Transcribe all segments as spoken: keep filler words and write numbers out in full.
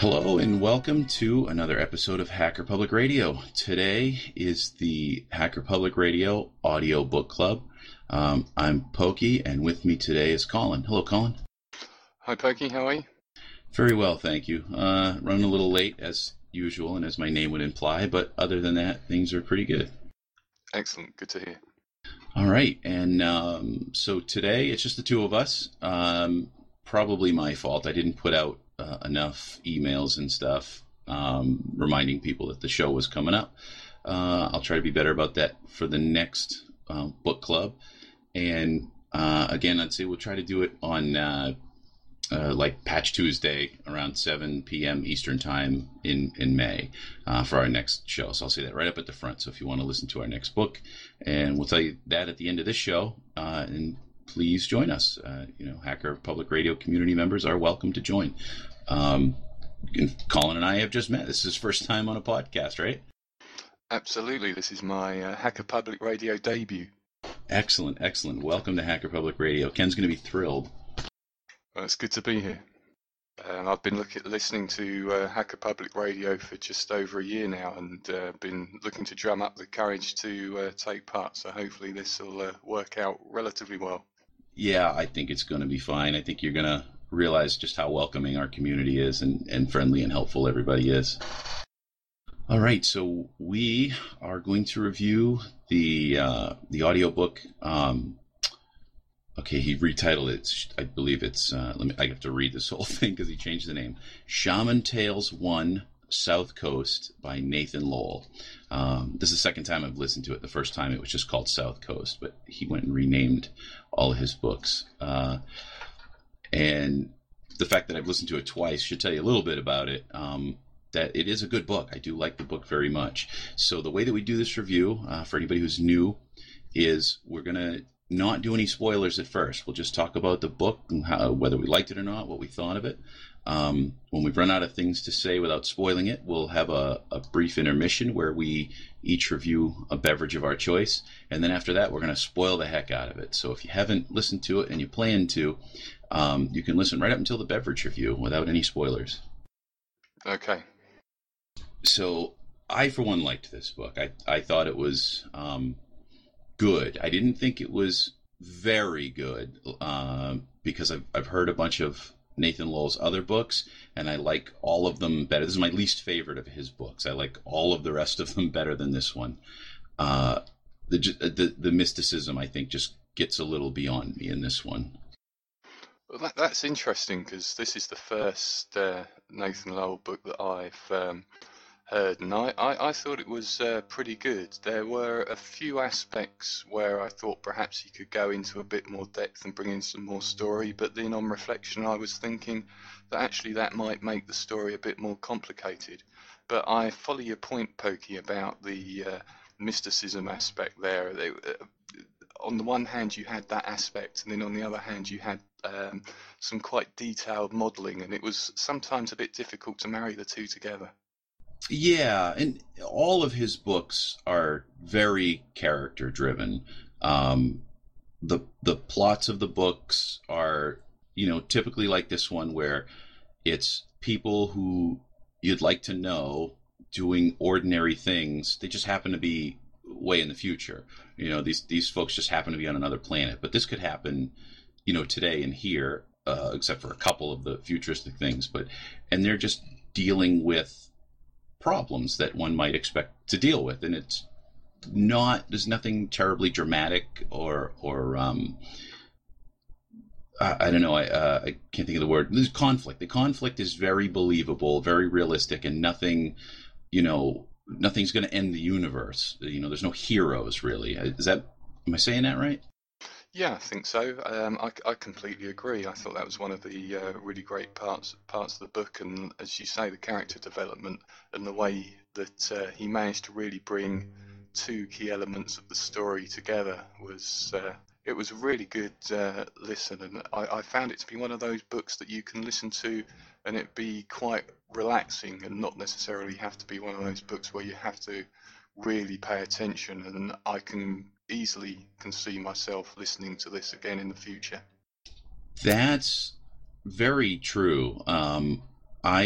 Hello and welcome to another episode of Hacker Public Radio. Today is the Hacker Public Radio Audio Book Club. Um, I'm Pokey, and with me today is Colin. Hello, Colin. Hi, Pokey. How are you? Very well, thank you. Uh, running a little late as usual, and as my name would imply, but other than that, things are pretty good. Excellent. Good to hear. All right, and um, so today it's just the two of us. Um, probably my fault. I didn't put out Uh, enough emails and stuff um, reminding people that the show was coming up. Uh, I'll try to be better about that for the next uh, book club. And uh, again, I'd say we'll try to do it on uh, uh, like Patch Tuesday around seven p.m. Eastern Time in, in May uh, for our next show. So I'll say that right up at the front. So if you want to listen to our next book, and we'll tell you that at the end of this show. Uh, and please join us. Uh, you know, Hacker Public Radio community members are welcome to join. Um, Colin and I have just met. This is his first time on a podcast, right? Absolutely. This is my uh, Hacker Public Radio debut. Excellent, excellent. Welcome to Hacker Public Radio. Ken's going to be thrilled. Well, it's good to be here. Um, I've been look at, listening to uh, Hacker Public Radio for just over a year now, and uh, been looking to drum up the courage to uh, take part. So hopefully this will uh, work out relatively well. Yeah, I think it's going to be fine. I think you're going to realize just how welcoming our community is and, and friendly and helpful everybody is. All right, so we are going to review the uh, the audiobook. Um, okay, he retitled it. I believe it's, uh, let me, I have to read this whole thing because he changed the name. Shaman Tales one, South Coast by Nathan Lowell. Um, this is the second time I've listened to it. The first time it was just called South Coast, but he went and renamed all of his books. Uh, and the fact that I've listened to it twice should tell you a little bit about it, um, that it is a good book. I do like the book very much. So the way that we do this review, uh, for anybody who's new, is we're going to not do any spoilers at first. We'll just talk about the book and how, whether we liked it or not, what we thought of it. Um, when we've run out of things to say without spoiling it, we'll have a, a brief intermission where we each review a beverage of our choice. And then after that, we're going to spoil the heck out of it. So if you haven't listened to it and you plan to, um, you can listen right up until the beverage review without any spoilers. Okay. So I, for one, liked this book. I, I thought it was um, good. I didn't think it was very good uh, because I've, I've heard a bunch of Nathan Lowell's other books, and I like all of them better. This is my least favorite of his books. I like all of the rest of them better than this one. Uh, the, the the mysticism, I think, just gets a little beyond me in this one. Well, that, that's interesting because this is the first uh, Nathan Lowell book that I've um, heard, and I, I, I thought it was uh, pretty good. There were a few aspects where I thought perhaps he could go into a bit more depth and bring in some more story, but then on reflection I was thinking that actually that might make the story a bit more complicated. But I follow your point, Pokey, about the uh, mysticism aspect there. They, uh, on the one hand you had that aspect, and then on the other hand you had um, some quite detailed modelling, and it was sometimes a bit difficult to marry the two together. Yeah, and all of his books are very character driven. Um, the the plots of the books are, you know, typically like this one where it's people who you'd like to know doing ordinary things. They just happen to be way in the future. You know, these these folks just happen to be on another planet. But this could happen, you know, today and here, uh, except for a couple of the futuristic things. But and they're just dealing with problems that one might expect to deal with, and it's not, there's nothing terribly dramatic or or um I, I don't know I uh, I can't think of the word. There's conflict. The conflict is very believable, very realistic, and nothing, you know, nothing's going to end the universe. You know, there's no heroes really. Is that, am I saying that right? Yeah, I think so. Um, I, I completely agree. I thought that was one of the uh, really great parts parts of the book, and as you say, the character development and the way that uh, he managed to really bring two key elements of the story together was uh, it was a really good uh, listen, and I, I found it to be one of those books that you can listen to and it be quite relaxing and not necessarily have to be one of those books where you have to really pay attention, and I can easily can see myself listening to this again in the future. That's very true. Um, I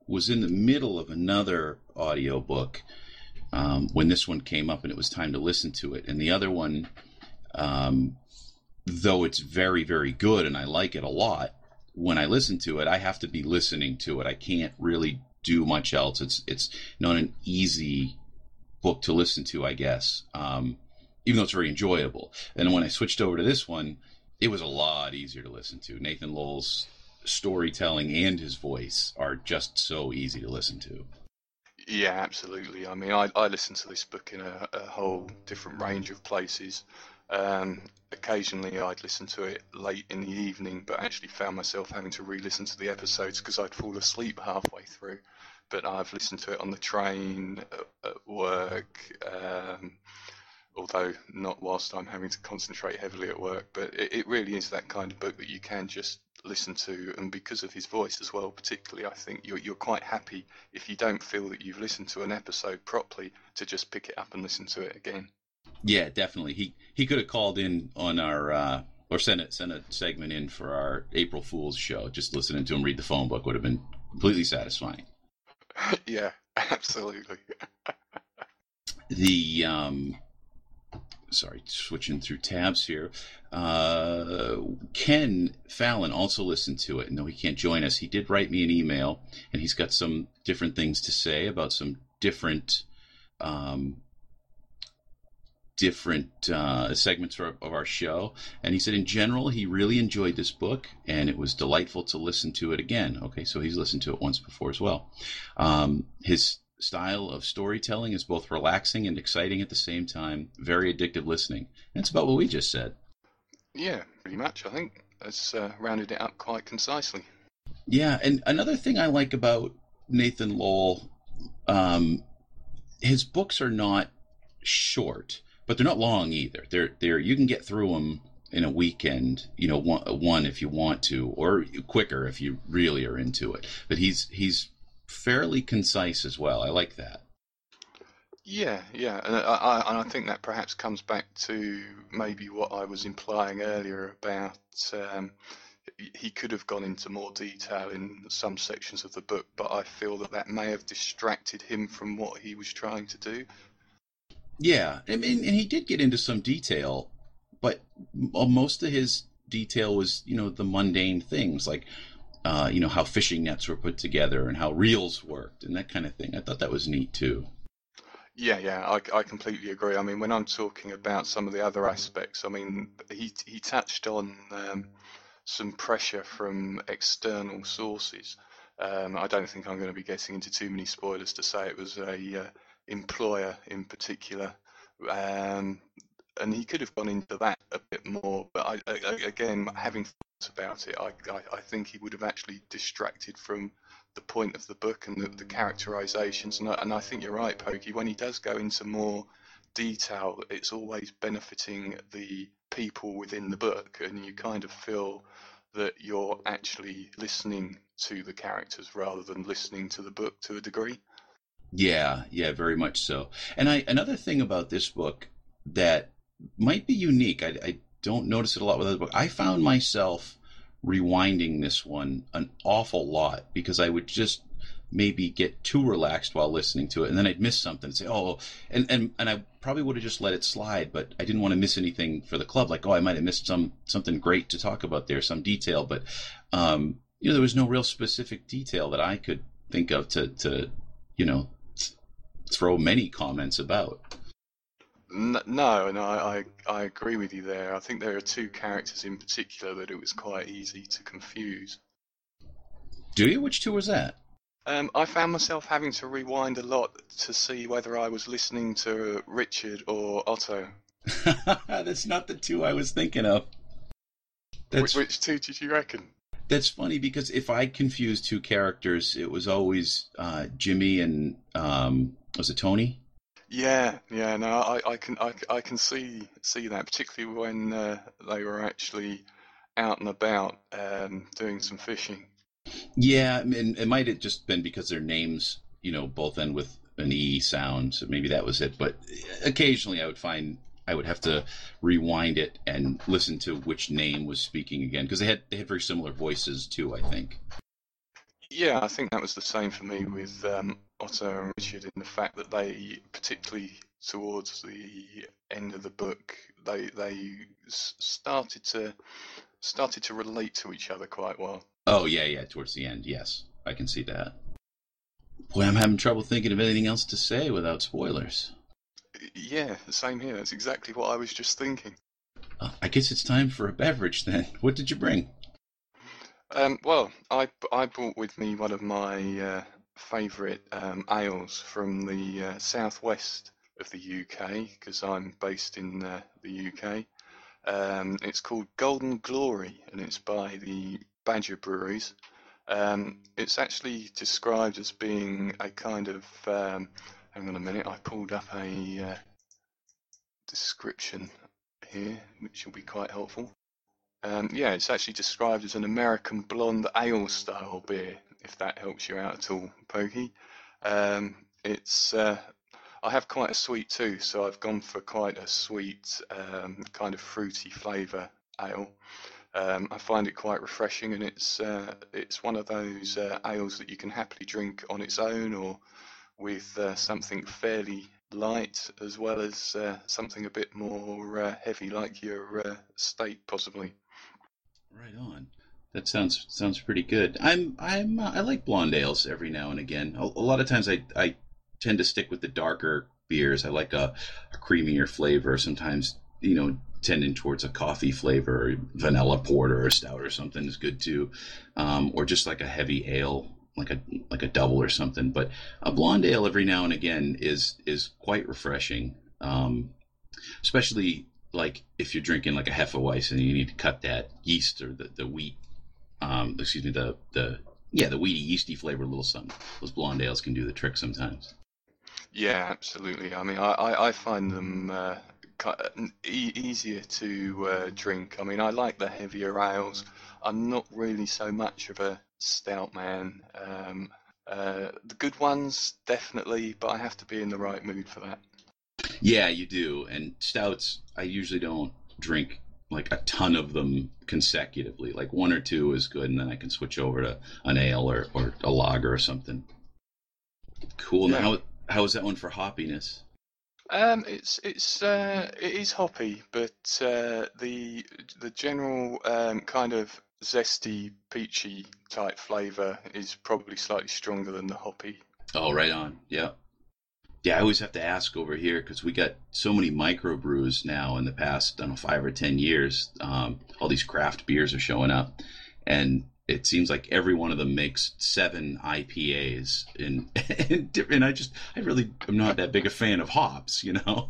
was in the middle of another audiobook um, when this one came up, and it was time to listen to it. And the other one, um, though it's very, very good and I like it a lot, when I listen to it, I have to be listening to it. I can't really do much else. It's it's not an easy book to listen to, I guess, um, even though it's very enjoyable. And when I switched over to this one, it was a lot easier to listen to. Nathan Lowell's storytelling and his voice are just so easy to listen to. Yeah, absolutely. I mean, I, I listened to this book in a, a whole different range of places. Um, occasionally I'd listen to it late in the evening, but actually found myself having to re-listen to the episodes because I'd fall asleep halfway through. But I've listened to it on the train, at, at work, um, although not whilst I'm having to concentrate heavily at work. But it, it really is that kind of book that you can just listen to, and because of his voice as well, particularly, I think you're, you're quite happy if you don't feel that you've listened to an episode properly to just pick it up and listen to it again. Yeah, definitely. He he could have called in on our uh, or sent it sent a segment in for our April Fool's show. Just listening to him read the phone book would have been completely satisfying. Yeah, absolutely. The um, sorry, switching through tabs here. Uh, Ken Fallon also listened to it, and though he can't join us, he did write me an email, and he's got some different things to say about some different. Um, different uh, segments of our show. And he said, in general, he really enjoyed this book, and it was delightful to listen to it again. Okay, so he's listened to it once before as well. Um, his style of storytelling is both relaxing and exciting at the same time. Very addictive listening. And it's about what we just said. Yeah, pretty much, I think. That's uh, rounded it up quite concisely. Yeah, and another thing I like about Nathan Lowell, um, his books are not short, but they're not long either. They're they're you can get through them in a weekend, you know, one, one if you want to, or quicker if you really are into it. But he's he's fairly concise as well. I like that. Yeah, yeah, and I, I and I think that perhaps comes back to maybe what I was implying earlier about um, he could have gone into more detail in some sections of the book, but I feel that that may have distracted him from what he was trying to do. Yeah, I mean, and he did get into some detail, but most of his detail was, you know, the mundane things like, uh, you know, how fishing nets were put together and how reels worked and that kind of thing. I thought that was neat too. Yeah, yeah, I, I completely agree. I mean, when I'm talking about some of the other aspects, I mean, he he touched on um, some pressure from external sources. Um, I don't think I'm going to be getting into too many spoilers to say it was a uh, employer in particular, um, and he could have gone into that a bit more. But I, I, again, having thought about it, I, I, I think he would have actually distracted from the point of the book and the, the characterizations. And I, and I think you're right, Pokey. When he does go into more detail, it's always benefiting the people within the book, and you kind of feel that you're actually listening to the characters rather than listening to the book to a degree. Yeah, yeah, very much so. And I another thing about this book that might be unique, I, I don't notice it a lot with other books. I found myself rewinding this one an awful lot because I would just maybe get too relaxed while listening to it, and then I'd miss something and say, oh, and, and, and I probably would have just let it slide, but I didn't want to miss anything for the club. Like, oh, I might have missed some something great to talk about there, some detail, but um, you know, there was no real specific detail that I could think of to, to you know, throw many comments about. No, and I, I, I agree with you there. I think there are two characters in particular that it was quite easy to confuse. Do you? Which two was that? Um, I found myself having to rewind a lot to see whether I was listening to Richard or Otto. That's not the two I was thinking of. That's, which, which two did you reckon? That's funny because if I confused two characters, it was always uh, Jimmy and um, was it Tony? Yeah, yeah. No, I, I can, I, I can see see that, particularly when uh, they were actually out and about um, doing some fishing. Yeah, and it might have just been because their names, you know, both end with an E sound, so maybe that was it. But occasionally I would find I would have to rewind it and listen to which name was speaking again, because they had they had very similar voices too, I think. Yeah, I think that was the same for me with um, Otto and Richard in the fact that they, particularly towards the end of the book, they they s- started to started to relate to each other quite well. Oh yeah, yeah. Towards the end, yes, I can see that. Boy, I'm having trouble thinking of anything else to say without spoilers. Yeah, the same here. That's exactly what I was just thinking. Uh, I guess it's time for a beverage then. What did you bring? Um, well, I I brought with me one of my uh, favourite um, ales from the uh, southwest of the U K because I'm based in uh, the U K. Um, it's called Golden Glory and it's by the Badger Breweries. Um, it's actually described as being a kind of um, hang on a minute, I pulled up a uh, description here, which will be quite helpful. Um, yeah, it's actually described as an American blonde ale style beer, if that helps you out at all, Pokey. Um, it's uh, I have quite a sweet tooth, so I've gone for quite a sweet, um, kind of fruity flavour ale. Um, I find it quite refreshing, and it's uh, it's one of those uh, ales that you can happily drink on its own or with uh, something fairly light, as well as uh, something a bit more uh, heavy, like your uh, steak, possibly. Right on. That sounds sounds pretty good. I'm I'm uh, I like blonde ales every now and again. A, a lot of times I I tend to stick with the darker beers. I like a, a creamier flavor. Sometimes you know tending towards a coffee flavor, or vanilla porter or stout or something is good too, um, or just like a heavy ale, like a like a double or something. But a blonde ale every now and again is is quite refreshing. Um, especially like if you're drinking like a Hefeweizen and you need to cut that yeast or the, the wheat, um, excuse me, the the yeah the weedy yeasty flavor a little something. Those blonde ales can do the trick sometimes. Yeah, absolutely. I mean, I, I, I find them uh, ki- e easier to uh, drink. I mean, I like the heavier ales. I'm not really so much of a stout man. Um, uh, the good ones, definitely, but I have to be in the right mood for that. Yeah, you do. And stouts, I usually don't drink like a ton of them consecutively. Like one or two is good, and then I can switch over to an ale or, or a lager or something. Cool. Now, Yeah. how how is that one for hoppiness? Um, it's it's uh, it is hoppy, but uh, the the general um, kind of zesty, peachy type flavour is probably slightly stronger than the hoppy. Oh, right on. Yeah. Yeah, I always have to ask over here because we got so many microbrews now in the past, I don't know, five or ten years. Um, all these craft beers are showing up, and it seems like every one of them makes seven I P As. And and, and I just, I really am not that big a fan of hops, you know.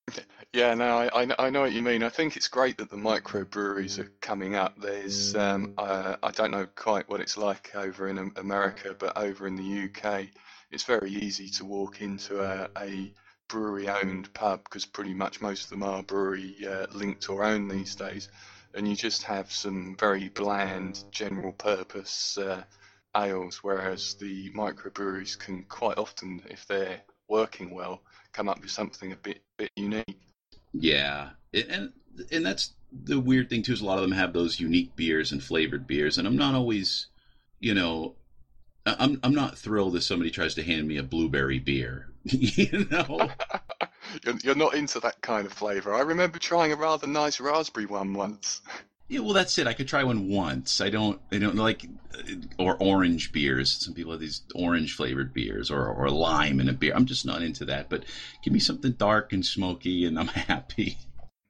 Yeah, no, I, I kn- I know what you mean. I think it's great that the microbreweries are coming up. There's um, uh, I don't know quite what it's like over in Am- America, but over in the U K, it's very easy to walk into a, a brewery-owned pub because pretty much most of them are brewery uh, linked or owned these days, and you just have some very bland general purpose uh, ales, whereas the microbreweries can quite often, if they're working well, come up with something a bit bit unique. Yeah, it, and and that's the weird thing too is a lot of them have those unique beers and flavored beers, and I'm not always, you know, I- I'm I'm not thrilled if somebody tries to hand me a blueberry beer, you know. You're, you're not into that kind of flavour. I remember trying a rather nice raspberry one once. Yeah, well, that's it. I could try one once. I don't, I don't like, or orange beers. Some people have these orange flavored beers, or or lime in a beer. I'm just not into that. But give me something dark and smoky, and I'm happy.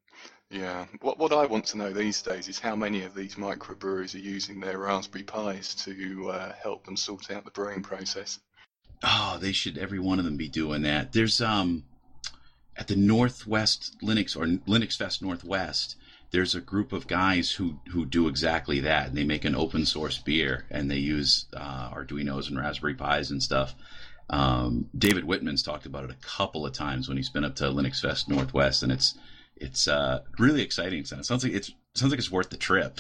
Yeah. What what I want to know these days is how many of these microbreweries are using their Raspberry Pis to uh, help them sort out the brewing process. Oh, they should every one of them be doing that. There's um at the Northwest Linux or Linux Fest Northwest. There's a group of guys who who do exactly that. And they make an open source beer, and they use uh, Arduino's and Raspberry Pis and stuff. Um, David Whitman's talked about it a couple of times when he's been up to Linux Fest Northwest, and it's it's uh, really exciting. It sounds like it's sounds like it's worth the trip.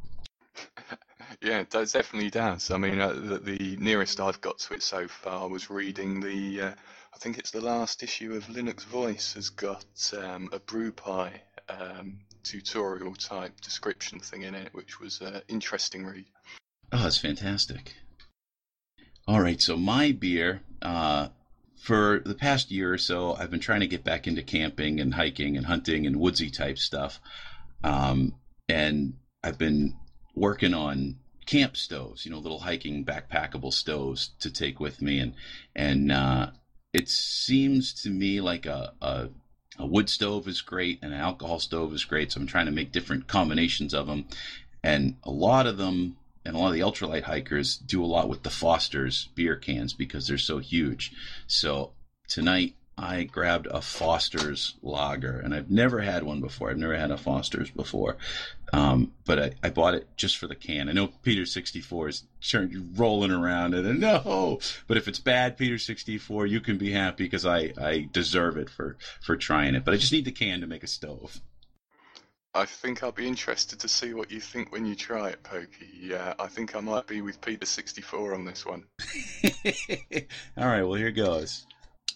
Yeah, it does, definitely does. I mean, uh, the, the nearest I've got to it so far was reading the, uh, I think it's the last issue of Linux Voice has got um, a BrewPi um, tutorial type description thing in it, which was an uh, interesting read. Oh, it's fantastic. All right, so my beer, uh, for the past year or so, I've been trying to get back into camping and hiking and hunting and woodsy type stuff. Um, and I've been working on camp stoves, you know, little hiking backpackable stoves to take with me. And, and, uh, it seems to me like a, a, a wood stove is great and an alcohol stove is great. So I'm trying to make different combinations of them. And a lot of them, and a lot of the ultralight hikers do a lot with the Foster's beer cans because they're so huge. So tonight I grabbed a Foster's lager, and I've never had one before. I've never had a Foster's before, um, but I, I bought it just for the can. I know Peter sixty-four is rolling around it, and no, but if it's bad, Peter sixty-four, you can be happy because I, I deserve it for, for trying it. But I just need the can to make a stove. I think I'll be interested to see what you think when you try it, Pokey. Yeah, I think I might be with Peter sixty-four on this one. All right, well, here goes.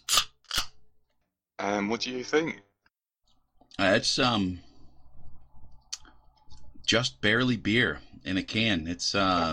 Um, what do you think? Uh, it's um just barely beer in a can. It's uh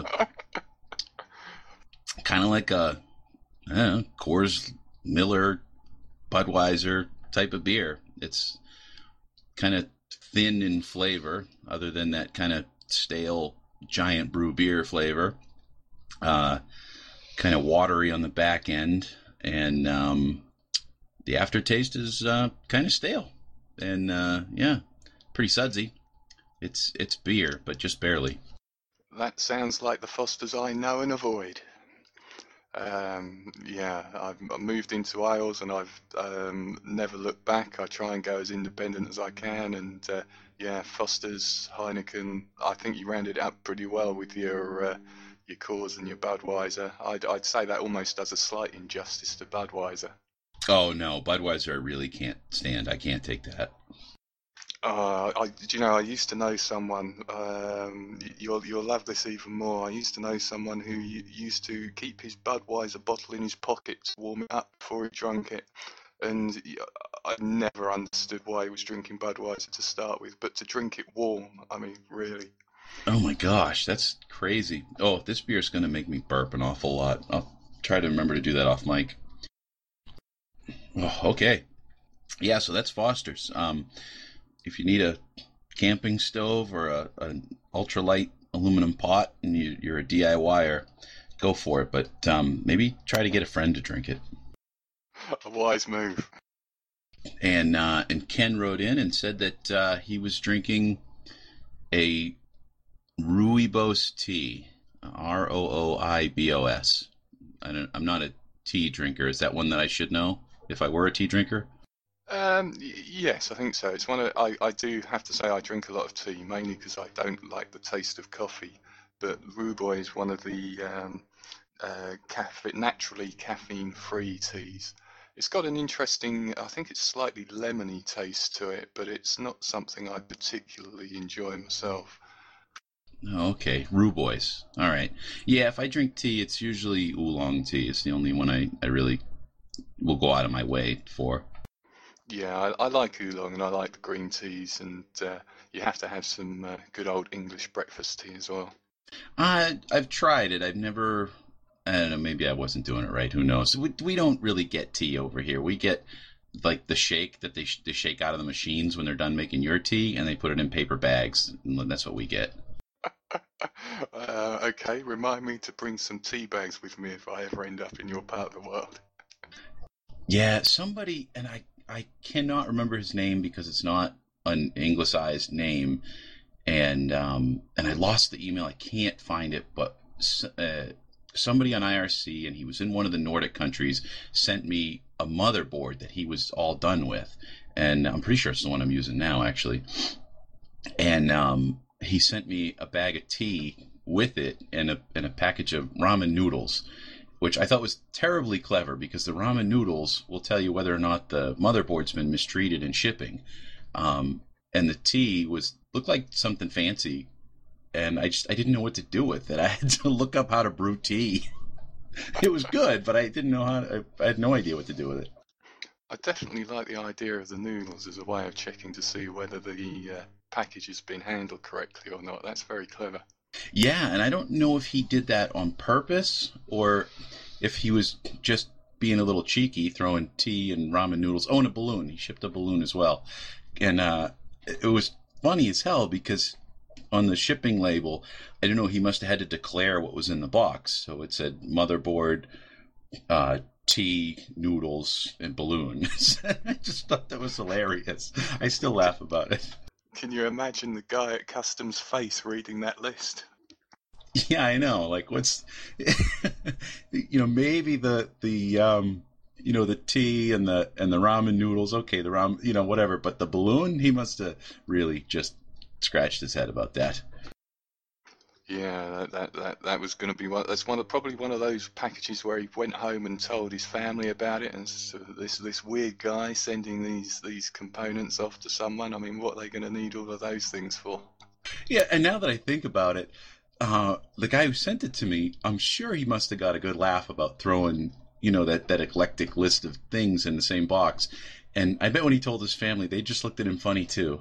kind of like a I don't know, Coors, Miller, Budweiser type of beer. It's kind of thin in flavor, other than that kind of stale giant brew beer flavor. Uh, kind of watery on the back end, and um, the aftertaste is uh, kind of stale, and uh, yeah, pretty sudsy. It's it's beer, but just barely. That sounds like the Fosters I know and avoid. Um, yeah, I've moved into Isles and I've um, never looked back. I try and go as independent as I can, and uh, yeah, Foster's, Heineken. I think you rounded it up pretty well with your uh, your Coors and your Budweiser. I'd I'd say that almost does a slight injustice to Budweiser. Oh no, Budweiser I really can't stand. I can't take that. Uh, I, do you know, I used to know someone, um, you'll, you'll love this even more. I used to know someone who used to keep his Budweiser bottle in his pocket to warm it up before he drank it. And I never understood why he was drinking Budweiser to start with, but to drink it warm, I mean, really. Oh my gosh, that's crazy. Oh, this beer's going to make me burp an awful lot. I'll try to remember to do that off mic. Oh, okay. Yeah, so that's Foster's. Um, If you need a camping stove or a, an ultralight aluminum pot and you, you're a DIYer, go for it. But um, maybe try to get a friend to drink it. A wise move. And uh, and Ken wrote in and said that uh, he was drinking a Rooibos tea, R O O I B O S. I don't, I'm not a tea drinker. Is that one that I should know if I were a tea drinker? Um, yes, I think so. It's one of I, I do have to say I drink a lot of tea, mainly because I don't like the taste of coffee. But Rhubarb is one of the um, uh, caffeine, naturally caffeine-free teas. It's got an interesting, I think it's slightly lemony taste to it, but it's not something I particularly enjoy myself. Oh, okay, Rhubarb. All right. Yeah, if I drink tea, it's usually oolong tea. It's the only one I, I really will go out of my way for. Yeah, I, I like oolong and I like the green teas, and uh, you have to have some uh, good old English breakfast tea as well. I, I've tried it. I've never, I don't know, maybe I wasn't doing it right. Who knows? We, we don't really get tea over here. We get like the shake that they, sh- they shake out of the machines when they're done making your tea, and they put it in paper bags, and that's what we get. uh, okay, remind me to bring some tea bags with me if I ever end up in your part of the world. Yeah, somebody, and I I cannot remember his name because it's not an anglicized name, and um, and I lost the email. I can't find it, but uh, somebody on I R C, and he was in one of the Nordic countries, sent me a motherboard that he was all done with, and I'm pretty sure it's the one I'm using now, actually. And um, he sent me a bag of tea with it and a and a package of ramen noodles, which I thought was terribly clever because the ramen noodles will tell you whether or not the motherboard's been mistreated in shipping. Um, and the tea was looked like something fancy, and I just I didn't know what to do with it. I had to look up how to brew tea. It was good, but I didn't know how to, I had no idea what to do with it. I definitely like the idea of the noodles as a way of checking to see whether the uh, package has been handled correctly or not. That's very clever. Yeah, and I don't know if he did that on purpose or if he was just being a little cheeky, throwing tea and ramen noodles. Oh, and a balloon. He shipped a balloon as well. And uh, it was funny as hell because on the shipping label, I don't know, he must have had to declare what was in the box. So it said motherboard, uh, tea, noodles, and balloon. I just thought that was hilarious. I still laugh about it. Can you imagine the guy at customs face reading that list? Yeah, I know. Like, what's, you know, maybe the the um, you know, the tea and the and the ramen noodles. Okay, the ramen, you know, whatever. But the balloon, he must have really just scratched his head about that. Yeah, that that that, that was going to be one. That's one of probably one of those packages where he went home and told his family about it, and so this this weird guy sending these these components off to someone. I mean, what are they going to need all of those things for? Yeah, and now that I think about it, uh, the guy who sent it to me, I'm sure he must have got a good laugh about throwing, you know, that, that eclectic list of things in the same box. And I bet when he told his family, they just looked at him funny too.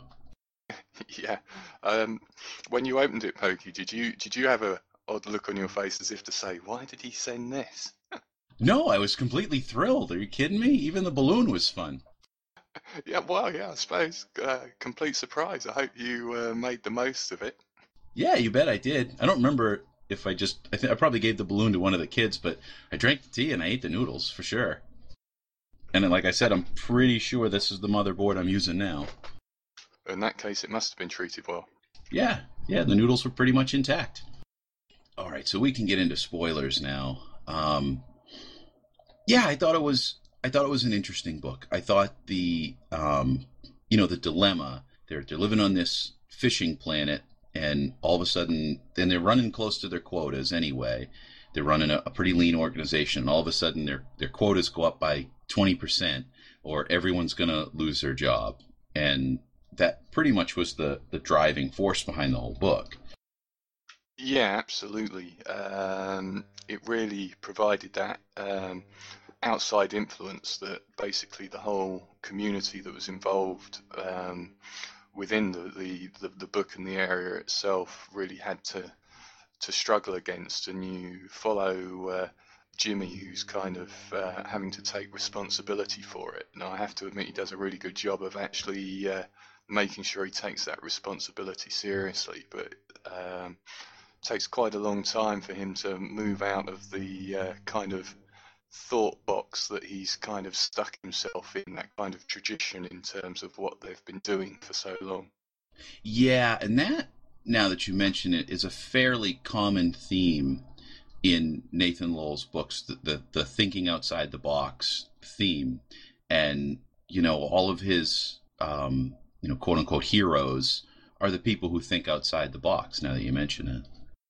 Yeah. Um, when you opened it, Pokey, did you did you have a odd look on your face as if to say, why did he send this? No, I was completely thrilled. Are you kidding me? Even the balloon was fun. Yeah, well, yeah, I suppose. Uh, complete surprise. I hope you uh, made the most of it. Yeah, you bet I did. I don't remember if I just, I think I probably gave the balloon to one of the kids, but I drank the tea and I ate the noodles for sure. And then, like I said, I'm pretty sure this is the motherboard I'm using now. In that case, it must have been treated well. Yeah, yeah, the noodles were pretty much intact. All right, so we can get into spoilers now. Um, yeah, I thought it was, I thought it was an interesting book. I thought the, um, you know, the dilemma. They're they're living on this fishing planet, and all of a sudden, then they're running close to their quotas anyway. They're running a, a pretty lean organization, and all of a sudden, their their quotas go up by twenty percent, or everyone's going to lose their job. And that pretty much was the, the driving force behind the whole book. Yeah, absolutely. Um, it really provided that um, outside influence that basically the whole community that was involved um, within the, the, the, the book and the area itself really had to to struggle against. And you follow uh, Jimmy, who's kind of uh, having to take responsibility for it. Now, I have to admit, he does a really good job of actually uh, making sure he takes that responsibility seriously, but um, it takes quite a long time for him to move out of the uh, kind of thought box that he's kind of stuck himself in, that kind of tradition in terms of what they've been doing for so long. Yeah, and that, now that you mention it, is a fairly common theme in Nathan Lowell's books, the, the, the thinking outside the box theme. And, you know, all of his, um, you know, quote unquote heroes are the people who think outside the box, now that you mention it.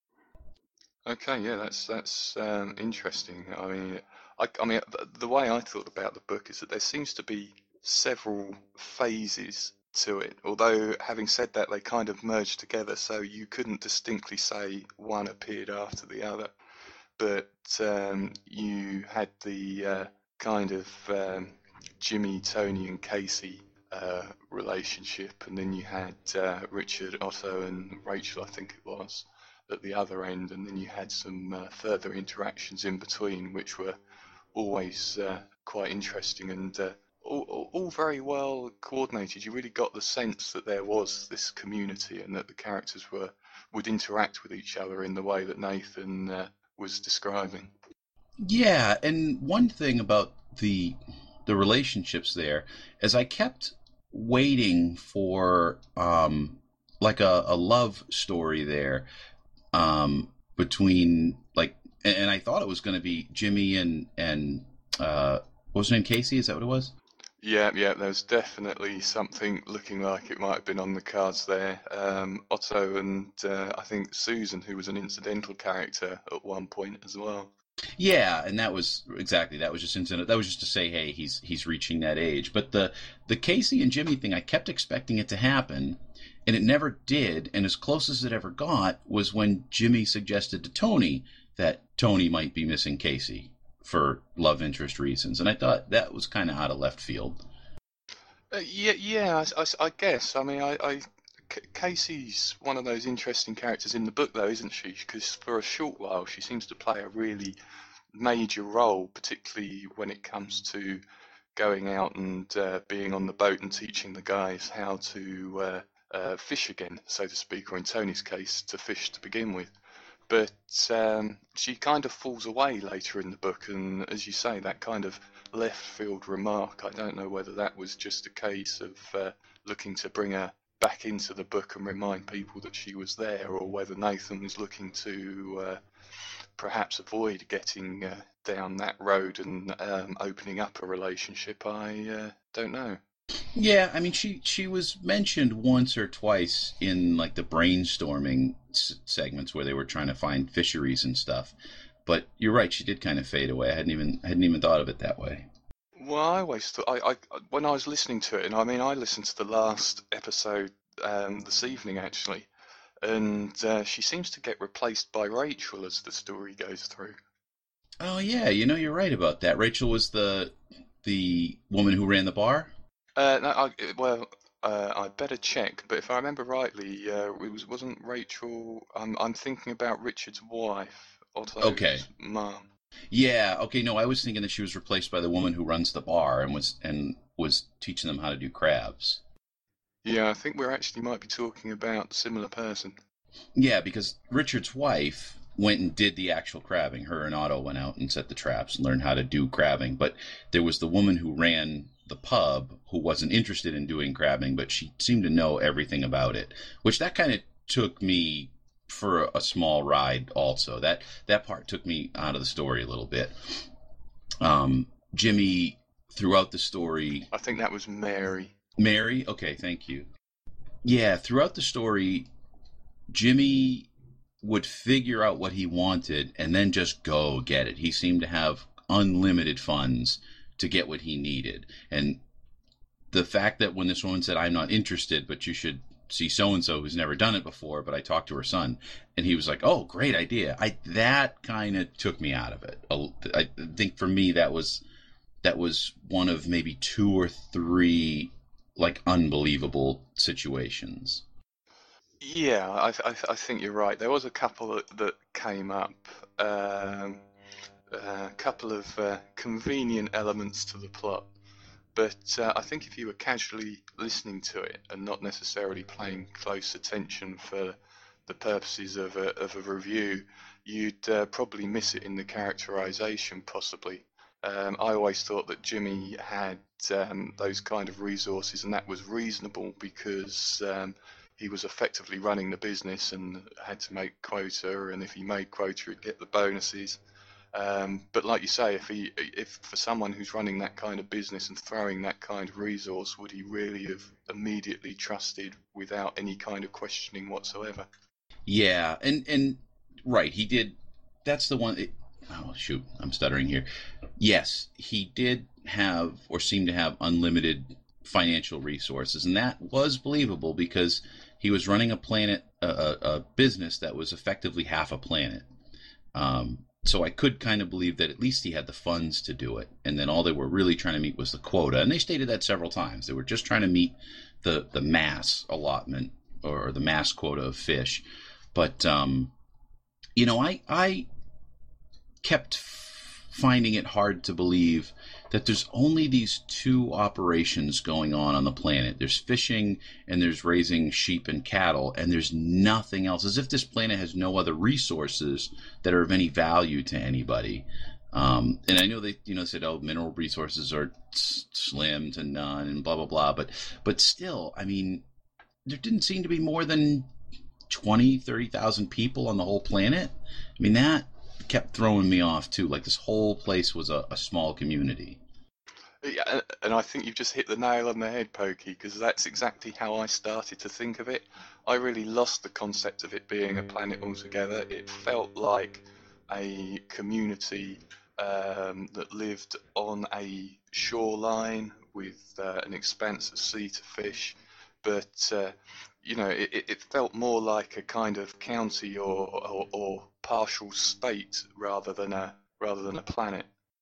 Okay, yeah, that's that's um, interesting. I mean, I, I mean, the, the way I thought about the book is that there seems to be several phases to it. Although, having said that, they kind of merged together, so you couldn't distinctly say one appeared after the other. But um, you had the uh, kind of um, Jimmy, Tony, and Casey uh, relationship, and then you had uh, Richard, Otto, and Rachel, I think it was, at the other end, and then you had some uh, further interactions in between, which were always uh, quite interesting and uh, all, all very well coordinated. You really got the sense that there was this community and that the characters were would interact with each other in the way that Nathan uh, was describing. Yeah, and one thing about the the relationships there is I kept waiting for um, like a, a love story there. Um, between like, and I thought it was going to be Jimmy and and uh, what was her name, Casey? Is that what it was? Yeah, yeah, there's definitely something looking like it might have been on the cards there. Um, Otto and uh, I think Susan, who was an incidental character at one point as well. Yeah, and that was exactly that was just incident. That was just to say, hey, he's he's reaching that age. But the the Casey and Jimmy thing, I kept expecting it to happen. And it never did, and as close as it ever got was when Jimmy suggested to Tony that Tony might be missing Casey for love interest reasons, and I thought that was kind of out of left field. Uh, yeah, yeah, I, I- I guess. I mean, I, I, C- Casey's one of those interesting characters in the book, though, isn't she? Because for a short while, she seems to play a really major role, particularly when it comes to going out and uh, being on the boat and teaching the guys how to uh, uh, fish again, so to speak, or in Tony's case, to fish to begin with. But um, she kind of falls away later in the book, and as you say, that kind of left field remark, I don't know whether that was just a case of uh, looking to bring her back into the book and remind people that she was there, or whether Nathan was looking to uh, perhaps avoid getting uh, down that road and um, opening up a relationship. I uh, don't know. Yeah, I mean, she she was mentioned once or twice in like the brainstorming s- segments where they were trying to find fisheries and stuff. But you're right, she did kind of fade away. I hadn't even hadn't even thought of it that way. Well, I always thought, I, I when I was listening to it, and I mean, I listened to the last episode um, this evening actually, and uh, she seems to get replaced by Rachel as the story goes through. Oh yeah, you know you're right about that. Rachel was the the woman who ran the bar. Uh, no, I, well, uh, I better check, but if I remember rightly, uh, it was wasn't Rachel. I'm I'm thinking about Richard's wife, Otto's Okay. mum. Yeah. Okay. No, I was thinking that she was replaced by the woman who runs the bar and was and was teaching them how to do crabs. Yeah, I think we actually might be talking about a similar person. Yeah, because Richard's wife went and did the actual crabbing. Her and Otto went out and set the traps and learned how to do crabbing. But there was the woman who ran the pub who wasn't interested in doing crabbing, but she seemed to know everything about it, which that kind of took me for a, a small ride also. That that part took me out of the story a little bit. Um, Jimmy, throughout the story... I think that was Mary. Mary? Okay, thank you. Yeah, throughout the story, Jimmy would figure out what he wanted and then just go get it. He seemed to have unlimited funds to get what he needed. And the fact that when this woman said, I'm not interested, but you should see so-and-so who's never done it before, but I talked to her son, and he was like, oh, great idea. I that kind of took me out of it. I think for me that was that was one of maybe two or three like unbelievable situations. Yeah, I, I, I think you're right. There was a couple that, that came up, um, a couple of uh, convenient elements to the plot. But uh, I think if you were casually listening to it and not necessarily paying close attention for the purposes of a, of a review, you'd uh, probably miss it in the characterization, possibly. Um, I always thought that Jimmy had um, those kind of resources, and that was reasonable because um, he was effectively running the business and had to make quota, and if he made quota, he'd get the bonuses. Um, but like you say, if he, if for someone who's running that kind of business and throwing that kind of resource, would he really have immediately trusted without any kind of questioning whatsoever? Yeah, and and right, he did. That's the one. It, oh shoot, I'm stuttering here. Yes, he did have or seem to have unlimited financial resources, and that was believable because he was running a planet, a, a, a business that was effectively half a planet. Um, so I could kind of believe that at least he had the funds to do it, and then all they were really trying to meet was the quota, and they stated that several times. They were just trying to meet the the mass allotment or the mass quota of fish. But um, you know, I I kept finding it hard to believe that there's only these two operations going on on the planet. There's fishing and there's raising sheep and cattle, and there's nothing else, as if this planet has no other resources that are of any value to anybody. Um, and I know they, you know, said, oh, mineral resources are slim to none and blah, blah, blah. But, but still, I mean, there didn't seem to be more than twenty, thirty thousand people on the whole planet. I mean, that kept throwing me off too. Like this whole place was a, a small community. Yeah, and I think you've just hit the nail on the head, Pokey, because that's exactly how I started to think of it. I really lost the concept of it being a planet altogether. It felt like a community um, that lived on a shoreline with uh, an expanse of sea to fish, but uh, you know, it, it felt more like a kind of county or, or, or partial state rather than a rather than a planet.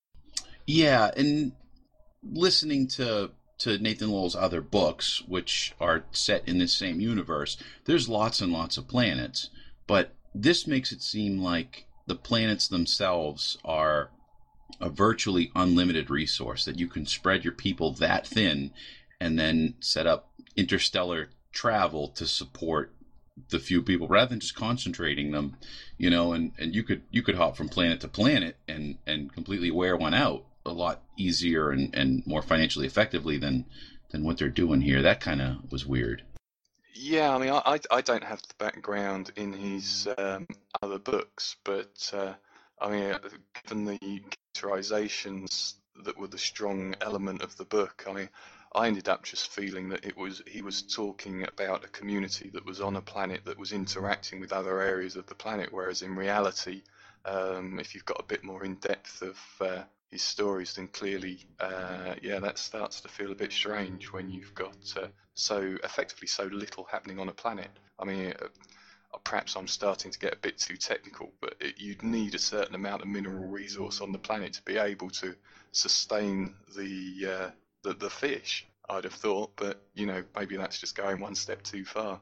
Yeah, and listening to to Nathan Lowell's other books, which are set in this same universe, there's lots and lots of planets, but this makes it seem like the planets themselves are a virtually unlimited resource, that you can spread your people that thin and then set up interstellar travel to support the few people rather than just concentrating them, you know, and, and you could you could hop from planet to planet and, and completely wear one out a lot easier and, and more financially effectively than than what they're doing here. That kind of was weird. Yeah, I mean, I, I, I don't have the background in his um, other books, but uh, I mean, uh, given the characterizations that were the strong element of the book, I mean, I ended up just feeling that it was he was talking about a community that was on a planet that was interacting with other areas of the planet, whereas in reality, um, if you've got a bit more in depth of uh, his stories, then clearly, uh, yeah, that starts to feel a bit strange when you've got uh, so effectively so little happening on a planet. I mean, uh, perhaps I'm starting to get a bit too technical, but it, you'd need a certain amount of mineral resource on the planet to be able to sustain the uh, the, the fish, I'd have thought. But you know, maybe that's just going one step too far.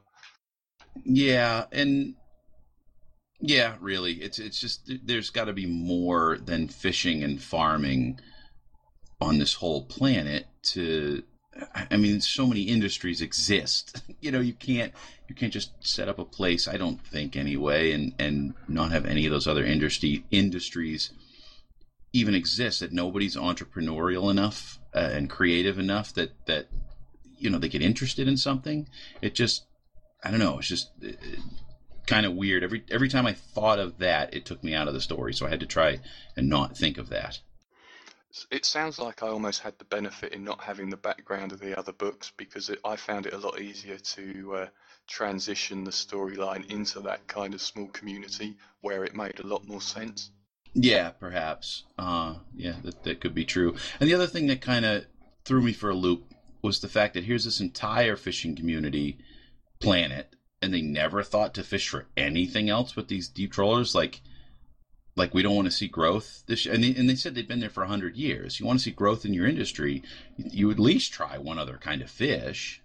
Yeah, and yeah, really, it's it's just there's got to be more than fishing and farming on this whole planet. To, I mean, so many industries exist. You know, you can't you can't just set up a place, I don't think anyway, and and not have any of those other industry industries even exist. That nobody's entrepreneurial enough uh, and creative enough that that you know they get interested in something. It just, I don't know. It's just it, kind of weird. Every every time I thought of that, it took me out of the story. So I had to try and not think of that. It sounds like I almost had the benefit in not having the background of the other books, because it, I found it a lot easier to uh, transition the storyline into that kind of small community where it made a lot more sense. Yeah, perhaps. Uh, yeah, that, that could be true. And the other thing that kind of threw me for a loop was the fact that here's this entire fishing community planet, and they never thought to fish for anything else but these deep trawlers. Like, like we don't want to see growth. This, and they, and they said they'd been there for a hundred years. You want to see growth in your industry, you at least try one other kind of fish.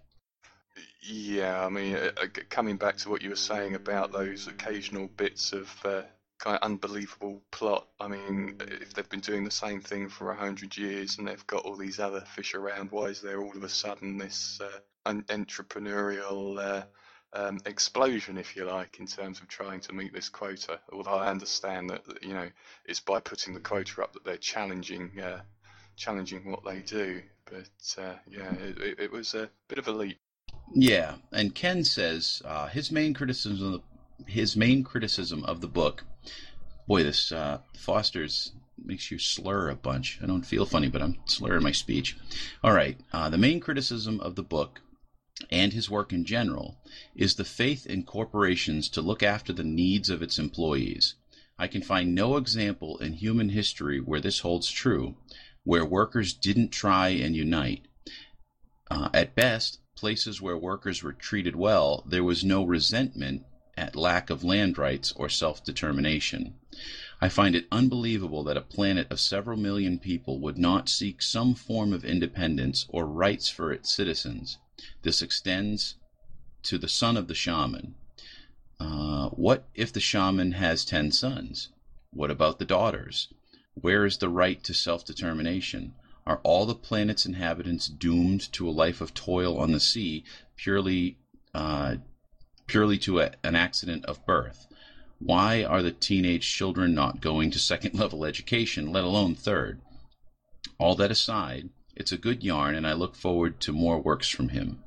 Yeah, I mean, uh, coming back to what you were saying about those occasional bits of uh, kind of unbelievable plot. I mean, if they've been doing the same thing for a hundred years and they've got all these other fish around, why is there all of a sudden this uh, un- entrepreneurial uh, um, explosion, if you like, in terms of trying to meet this quota? Although I understand that, you know, it's by putting the quota up that they're challenging uh, challenging what they do. But uh, yeah, it, it, it was a bit of a leap. Yeah, and Ken says uh, his main criticism of the, his main criticism of the book. Boy, this uh, Foster's makes you slur a bunch. I don't feel funny, but I'm slurring my speech. All right, uh, the main criticism of the book and his work in general is the faith in corporations to look after the needs of its employees. I can find no example in human history where this holds true, where workers didn't try and unite. Uh, at best, places where workers were treated well, there was no resentment at lack of land rights or self-determination. I find it unbelievable that a planet of several million people would not seek some form of independence or rights for its citizens. This extends to the son of the shaman. Uh, what if the shaman has ten sons? What about the daughters? Where is the right to self-determination? Are all the planet's inhabitants doomed to a life of toil on the sea purely uh, purely to a, an accident of birth? Why are the teenage children not going to second-level education, let alone third? All that aside, it's a good yarn, and I look forward to more works from him.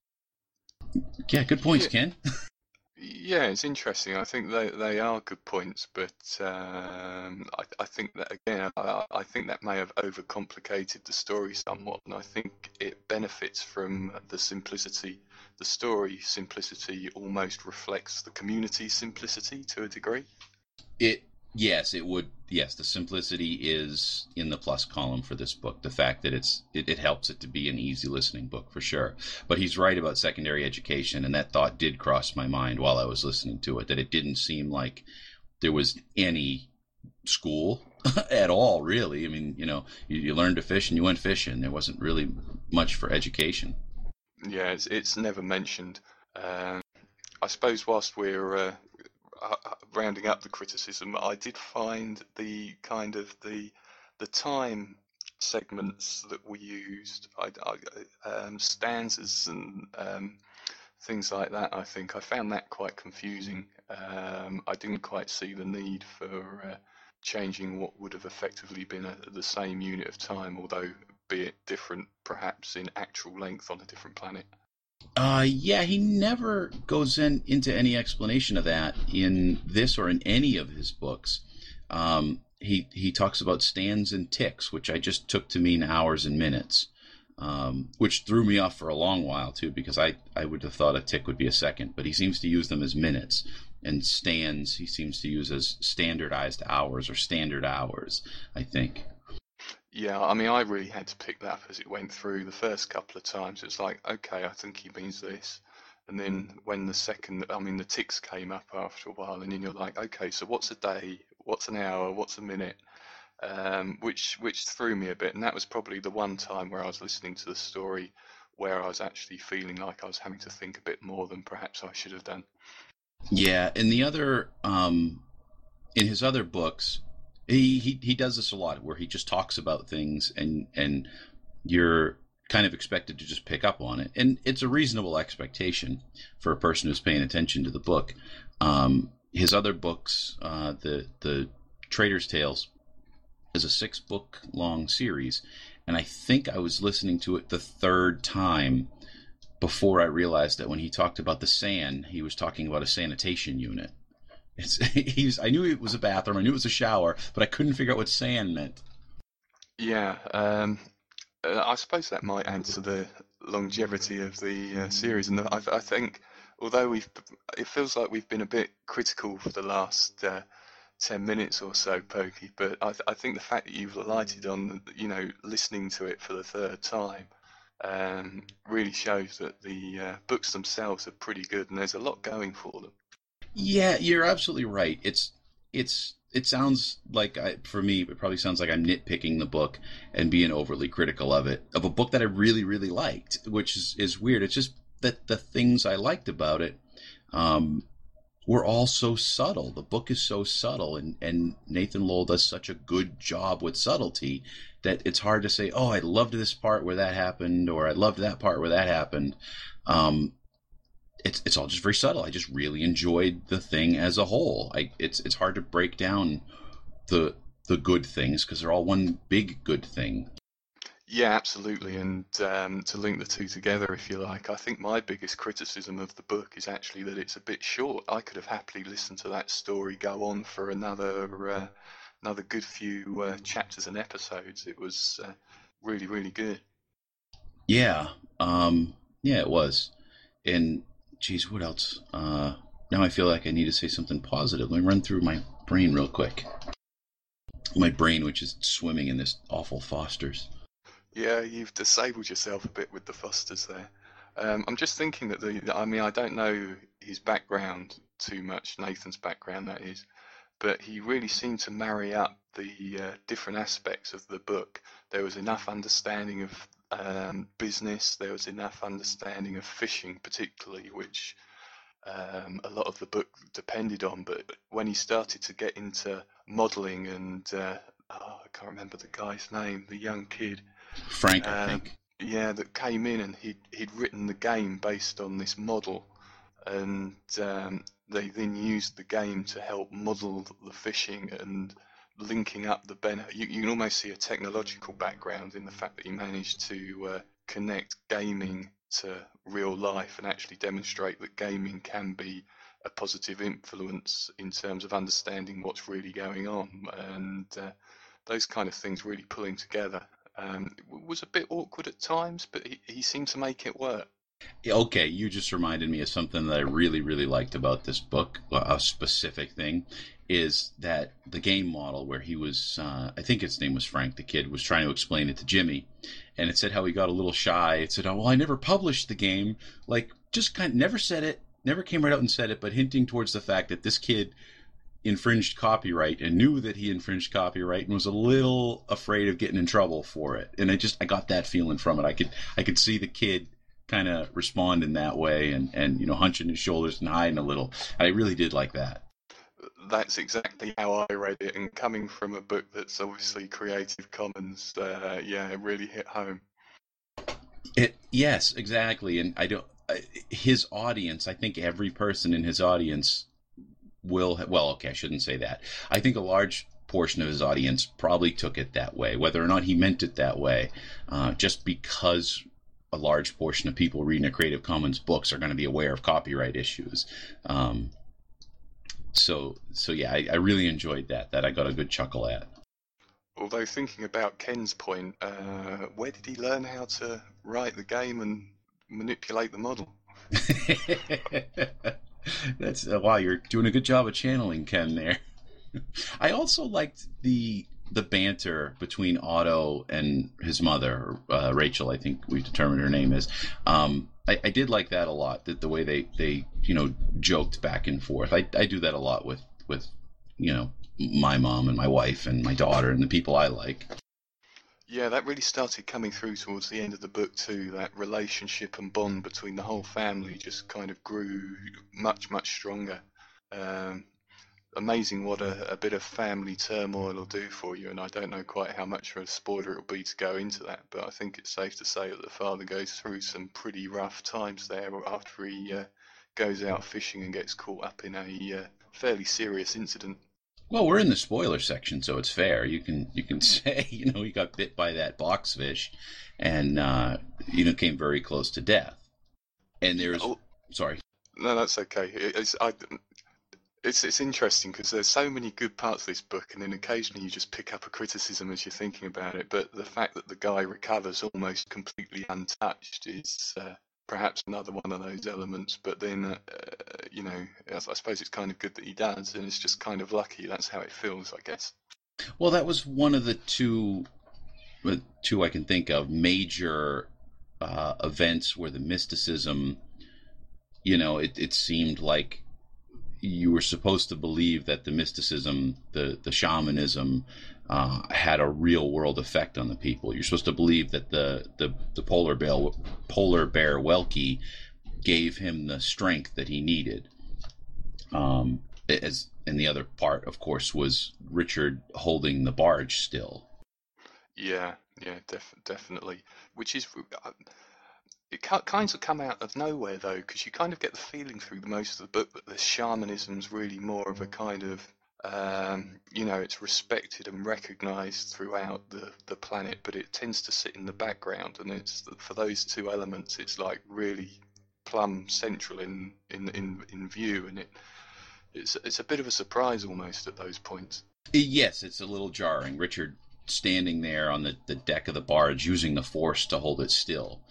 Yeah, good points, Yeah, Ken. yeah, it's interesting. I think they they are good points, but um, I I think that again, I, I think that may have overcomplicated the story somewhat, and I think it benefits from the simplicity. The story simplicity almost reflects the community simplicity to a degree. It yes, it would yes, the simplicity is in the plus column for this book. The fact that it's it, it helps it to be an easy listening book for sure. But he's right about secondary education, and that thought did cross my mind while I was listening to it, that it didn't seem like there was any school at all, really. I mean, you know, you, you learned to fish and you went fishing. There wasn't really much for education. Yeah, it's it's never mentioned. Um, I suppose whilst we're uh, uh, rounding up the criticism, I did find the kind of the the time segments that we used, I, I, um, stanzas and um, things like that. I think I found that quite confusing. Um, I didn't quite see the need for uh, changing what would have effectively been a, the same unit of time, although be it different, perhaps in actual length on a different planet. Uh, yeah, he never goes in into any explanation of that in this or in any of his books. Um, he he talks about stands and ticks, which I just took to mean hours and minutes, um, which threw me off for a long while too, because I, I would have thought a tick would be a second, but he seems to use them as minutes, and stands he seems to use as standardized hours or standard hours, I think. Yeah, I mean, I really had to pick that up as it went through. The first couple of times, it's like, okay, I think he means this. And then when the second, I mean, the ticks came up after a while, and then you're like, okay, so what's a day? What's an hour? What's a minute? Um, which which threw me a bit. And that was probably the one time where I was listening to the story where I was actually feeling like I was having to think a bit more than perhaps I should have done. Yeah, and the other, um, in his other books, He, he he does this a lot, where he just talks about things, and and you're kind of expected to just pick up on it, and it's a reasonable expectation for a person who's paying attention to the book. Um, his other books, uh, the the Trader's Tales, is a six book long series, and I think I was listening to it the third time before I realized that when he talked about the sand, he was talking about a sanitation unit. It's, he's, I knew it was a bathroom, I knew it was a shower, but I couldn't figure out what sand meant. Yeah, um, uh, I suppose that might add to the longevity of the uh, series, and I, I think, although we've, it feels like we've been a bit critical for the last uh, ten minutes or so, Pokey, but I, I think the fact that you've lighted on, you know, listening to it for the third time, um, really shows that the uh, books themselves are pretty good, and there's a lot going for them. Yeah, you're absolutely right. It's it's it sounds like I, for me, it probably sounds like I'm nitpicking the book and being overly critical of it, of a book that I really really liked, which is is weird. It's just that the things I liked about it um, were all so subtle. The book is so subtle, and and Nathan Lowell does such a good job with subtlety that it's hard to say, oh, I loved this part where that happened, or I loved that part where that happened. Um, It's it's all just very subtle. I just really enjoyed the thing as a whole. I it's it's hard to break down the the good things because they're all one big good thing. Yeah, absolutely. And um, to link the two together, if you like, I think my biggest criticism of the book is actually that it's a bit short. I could have happily listened to that story go on for another uh, another good few uh, chapters and episodes. It was uh, really, really good. Yeah, um, yeah, it was. And geez, what else? Uh, now I feel like I need to say something positive. Let me run through my brain real quick. My brain, which is swimming in this awful Foster's. Yeah, you've disabled yourself a bit with the Fosters there. Um, I'm just thinking that the, I mean, I don't know his background too much, Nathan's background, that is, but he really seemed to marry up the uh, different aspects of the book. There was enough understanding of um, business, there was enough understanding of fishing, particularly, which um, a lot of the book depended on. But when he started to get into modelling and uh, oh, I can't remember the guy's name, the young kid. Frank, I Uh, think. yeah, that came in and he'd he'd written the game based on this model, and um, they then used the game to help model the fishing and linking up the benefit. You, you can almost see a technological background in the fact that he managed to uh, connect gaming to real life and actually demonstrate that gaming can be a positive influence in terms of understanding what's really going on, and uh, those kind of things really pulling together. Um, it was a bit awkward at times, but he, he seemed to make it work. Okay, you just reminded me of something that I really, really liked about this book. A specific thing is that the game model where he was, uh, I think his name was Frank, the kid, was trying to explain it to Jimmy, and it said how he got a little shy. It said, oh, well, I never published the game. Like, just kind of never said it, never came right out and said it, but hinting towards the fact that this kid infringed copyright and knew that he infringed copyright and was a little afraid of getting in trouble for it. And I just, I got that feeling from it. I could, I could see the kid kind of respond in that way, and, and, you know, hunching his shoulders and hiding a little. I really did like that. that's exactly how I read it, and coming from a book that's obviously Creative Commons, uh, yeah, it really hit home. It yes, exactly, and I don't. His audience, I think every person in his audience will. Well, okay, I shouldn't say that. I think a large portion of his audience probably took it that way, whether or not he meant it that way, uh, just because a large portion of people reading a Creative Commons books are going to be aware of copyright issues. Um, so, so yeah, I, I really enjoyed that. That I got a good chuckle at. Although thinking about Ken's point, uh, where did he learn how to write the game and manipulate the model? That's uh, wow, you're doing a good job of channeling Ken there. I also liked the the banter between Otto and his mother, uh, Rachel. I think we determined her name is. Um, I, I did like that a lot. That the way they, they you know joked back and forth. I, I do that a lot with with you know my mom and my wife and my daughter and the people I like. Yeah, that really started coming through towards the end of the book too. That relationship and bond between the whole family just kind of grew much much stronger. Um, Amazing what a, a bit of family turmoil will do for you, and I don't know quite how much of a spoiler it'll be to go into that, but I think it's safe to say that the father goes through some pretty rough times there after he uh, goes out fishing and gets caught up in a uh, fairly serious incident. Well, we're in the spoiler section, so it's fair. You can you can say you know he got bit by that boxfish, and uh, you know came very close to death. And there's oh, sorry. No, that's okay. It's I. It's it's interesting because there's so many good parts of this book, and then occasionally you just pick up a criticism as you're thinking about it. But the fact that the guy recovers almost completely untouched is uh, perhaps another one of those elements. But then, uh, you know, I suppose it's kind of good that he does, and it's just kind of lucky. That's how it feels, I guess. Well, that was one of the two, two I can think of major uh, events where the mysticism, you know, it, it seemed like you were supposed to believe that the mysticism, the, the shamanism, uh, had a real world effect on the people. You're supposed to believe that the, the, the polar bear, polar bear Welkie gave him the strength that he needed. Um, as, and the other part, of course, was Richard holding the barge still. Yeah, yeah, def- definitely. Which is... Uh, It kind of come out of nowhere, though, because you kind of get the feeling through most of the book that the shamanism's really more of a kind of, um, you know, it's respected and recognised throughout the, the planet, but it tends to sit in the background, and it's for those two elements, it's like really plumb central in in in, in view, and it it's it's a bit of a surprise almost at those points. Yes, it's a little jarring. Richard standing there on the, the deck of the barge using the force to hold it still.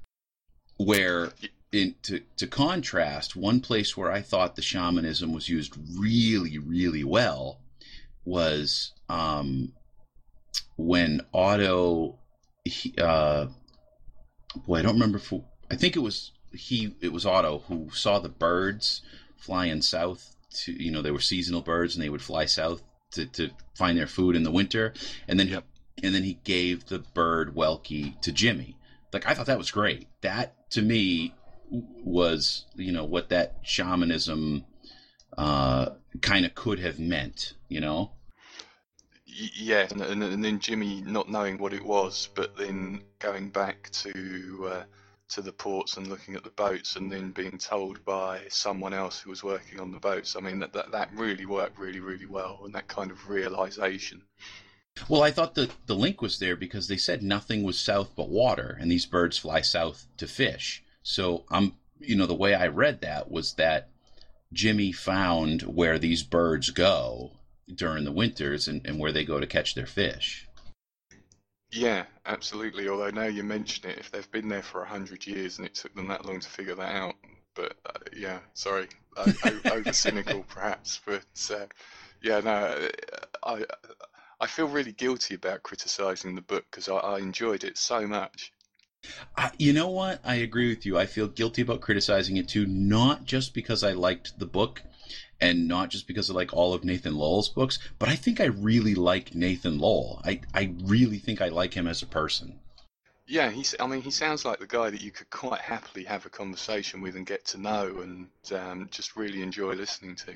Where, in, to, to contrast, one place where I thought the shamanism was used really, really well was um, when Otto, he, uh, boy, I don't remember if, I think it was he, it was Otto who saw the birds flying south to, you know, they were seasonal birds and they would fly south to, to find their food in the winter, and then yep. he, and then he gave the bird Welkie to Jimmy. Like, I thought that was great. That, to me, was, you know, what that shamanism uh, kind of could have meant, you know? Yeah, and, and, and then Jimmy not knowing what it was, but then going back to uh, to the ports and looking at the boats, and then being told by someone else who was working on the boats. I mean, that, that, that really worked really, really well, and that kind of realization. Well, I thought the, the link was there because they said nothing was south but water, and these birds fly south to fish. So I'm, you know, the way I read that was that Jimmy found where these birds go during the winters and, and where they go to catch their fish. Yeah, absolutely. Although now you mention it, if they've been there for a hundred years and it took them that long to figure that out, but uh, yeah, sorry, uh, over cynical perhaps, but uh, yeah, no, I. I feel really guilty about criticising the book because I, I enjoyed it so much. I, you know what? I agree with you. I feel guilty about criticizing it too, not just because I liked the book and not just because I like all of Nathan Lowell's books, but I think I really like Nathan Lowell. I, I really think I like him as a person. Yeah, he's. I mean, he sounds like the guy that you could quite happily have a conversation with and get to know and um, just really enjoy listening to.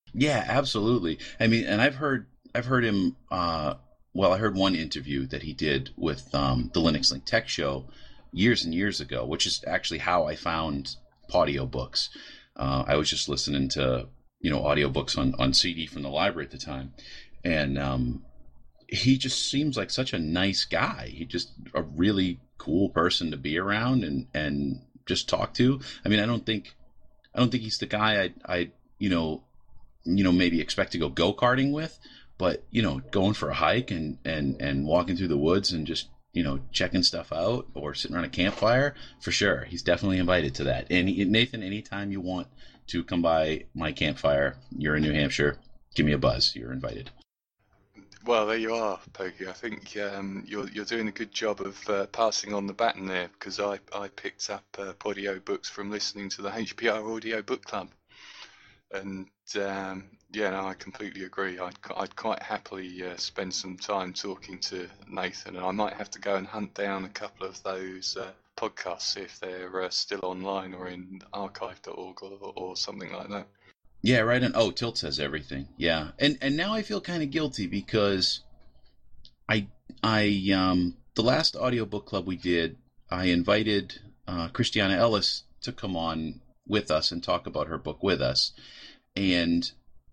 Yeah, absolutely. I mean, and I've heard I've heard him. Uh, well, I heard one interview that he did with um, the Linux Link Tech Show years and years ago, which is actually how I found audiobooks. Uh, I was just listening to you know audiobooks on on C D from the library at the time, and um, he just seems like such a nice guy. He just a really cool person to be around and and just talk to. I mean, I don't think I don't think he's the guy I I you know you know, maybe expect to go go-karting with, but, you know, going for a hike and, and, and walking through the woods and just, you know, checking stuff out or sitting around a campfire, for sure. He's definitely invited to that. And Nathan, anytime you want to come by my campfire, you're in New Hampshire, give me a buzz. You're invited. Well, there you are, Pokey. I think um, you're you're doing a good job of uh, passing on the baton there, because I, I picked up uh, audio books from listening to the H P R Audio Book Club. And um, yeah, no, I completely agree. I'd, I'd quite happily uh, spend some time talking to Nathan, and I might have to go and hunt down a couple of those uh, podcasts, see if they're uh, still online or in archive dot org or, or something like that. Yeah, right. And oh, Tilt says everything. Yeah, and and now I feel kind of guilty because I I um the last audiobook club we did, I invited uh, Christiana Ellis to come on with us and talk about her book with us. And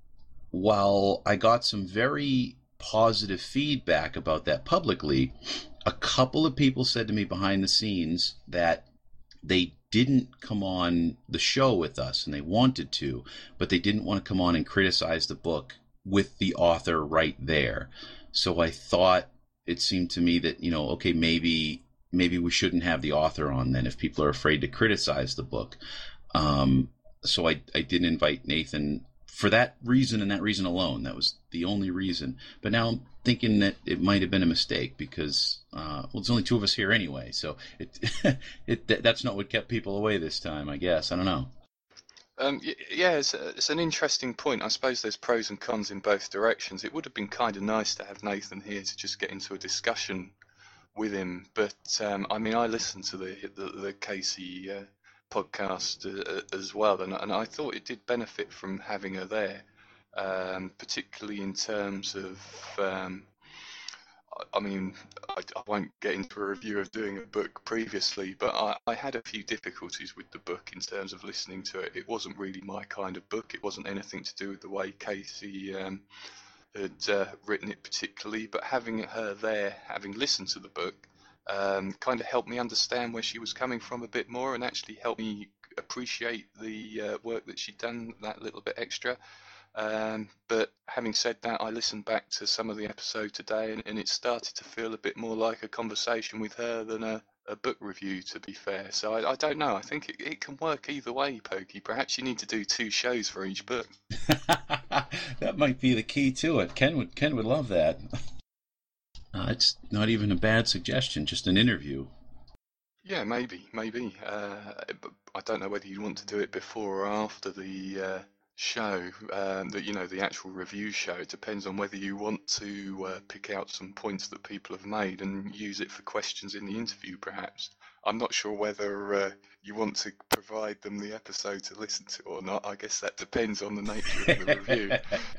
while I got some very positive feedback about that publicly, a couple of people said to me behind the scenes that they didn't come on the show with us and they wanted to, but they didn't want to come on and criticize the book with the author right there. So I thought, it seemed to me that, you know, okay, maybe maybe we shouldn't have the author on then if people are afraid to criticize the book. Um, so I, I didn't invite Nathan for that reason and that reason alone. That was the only reason. But now I'm thinking that it might have been a mistake because, uh, well, there's only two of us here anyway. So it, it that's not what kept people away this time, I guess. I don't know. Um, yeah, it's, it's an interesting point. I suppose there's pros and cons in both directions. It would have been kind of nice to have Nathan here to just get into a discussion with him. But um, I mean, I listened to the the, the Casey uh, podcast uh, as well, and, and I thought it did benefit from having her there, um, particularly in terms of. Um, I mean, I, I won't get into a review of doing a book previously, but I, I had a few difficulties with the book in terms of listening to it. It wasn't really my kind of book. It wasn't anything to do with the way Casey um, had uh, written it particularly, but having her there, having listened to the book, um, kind of helped me understand where she was coming from a bit more and actually helped me appreciate the uh, work that she'd done that little bit extra. Um, but having said that, I listened back to some of the episode today, and, and it started to feel a bit more like a conversation with her than a, a book review, to be fair. So I, I don't know. I think it, it can work either way, Pokey. Perhaps you need to do two shows for each book. That might be the key to it. Ken would Ken would love that. Uh, it's not even a bad suggestion, just an interview. Yeah, maybe, maybe. Uh, but I don't know whether you want to do it before or after the uh, show, um, that you know, the actual review show. It depends on whether you want to uh, pick out some points that people have made and use it for questions in the interview, perhaps. I'm not sure whether uh, you want to provide them the episode to listen to or not. I guess that depends on the nature of the review.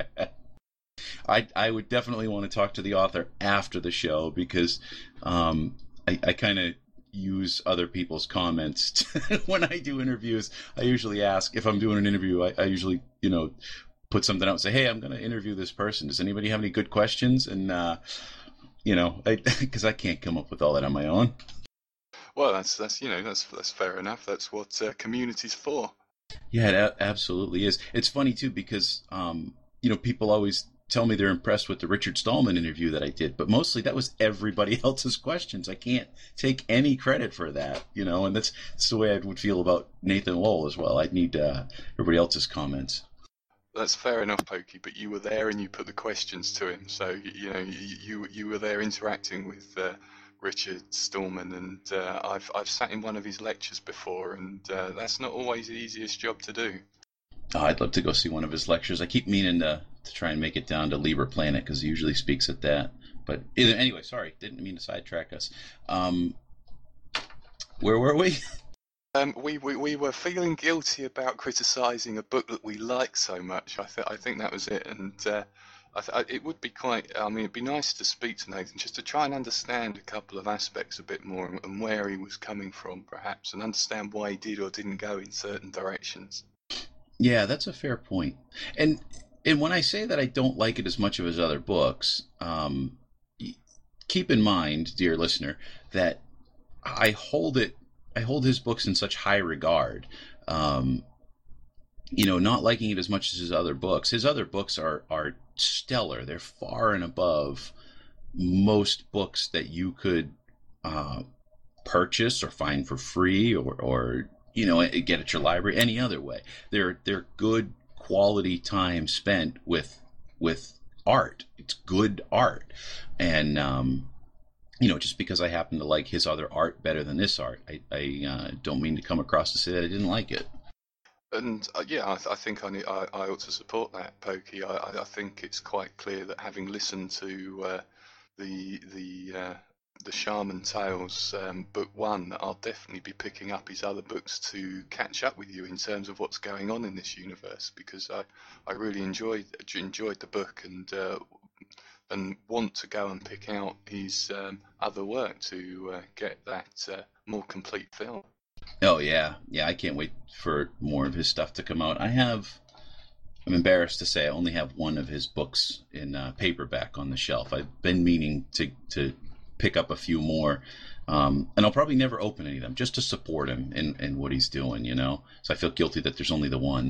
I I would definitely want to talk to the author after the show because um, I, I kind of use other people's comments to, when I do interviews. I usually ask if I'm doing an interview. I, I usually you know put something out and say, hey, I'm going to interview this person. Does anybody have any good questions? And uh, you know, because I, I can't come up with all that on my own. Well, that's that's you know that's that's fair enough. That's what uh, community's for. Yeah, it a- absolutely is. It's funny too because um, you know people always tell me they're impressed with the Richard Stallman interview that I did, but mostly that was everybody else's questions. I can't take any credit for that, you know, and that's, that's the way I would feel about Nathan Lowell as well. I'd need uh, everybody else's comments. That's fair enough, Pokey, but you were there and you put the questions to him, so you know you you, you were there interacting with uh, Richard Stallman, and uh, I've I've sat in one of his lectures before, and uh, that's not always the easiest job to do. Oh, I'd love to go see one of his lectures. I keep meaning to, to try and make it down to Liber Planet because he usually speaks at that. But either, anyway, sorry, didn't mean to sidetrack us. Um, where were we? Um, we, we we were feeling guilty about criticising a book that we like so much. I think I think that was it, and uh, I th- I- it would be quite. I mean, it'd be nice to speak to Nathan just to try and understand a couple of aspects a bit more and, and where he was coming from, perhaps, and understand why he did or didn't go in certain directions. Yeah, that's a fair point. And and when I say that I don't like it as much of his other books, um, keep in mind, dear listener, that I hold it. I hold his books in such high regard. Um, you know, not liking it as much as his other books. His other books are are stellar. They're far and above most books that you could uh, purchase or find for free, or, or you know, get at your library any other way. They're they're good quality time spent with with art. It's good art, and um, you know, just because I happen to like his other art better than this art, I, I uh, don't mean to come across to say that I didn't like it. And uh, yeah, I, th- I think I, need, I I ought to support that, Pokey. I, I I think it's quite clear that having listened to uh, the the uh, the Shaman Tales um, book one, that I'll definitely be picking up his other books to catch up with you in terms of what's going on in this universe, because I, I really enjoyed enjoyed the book, and uh, and want to go and pick out his um, other work to uh, get that uh, more complete film. Oh yeah, yeah. I can't wait for more of his stuff to come out. I have. I'm embarrassed to say I only have one of his books in uh, paperback on the shelf. I've been meaning to to pick up a few more, um, and I'll probably never open any of them just to support him in, in what he's doing. You know, so I feel guilty that there's only the one.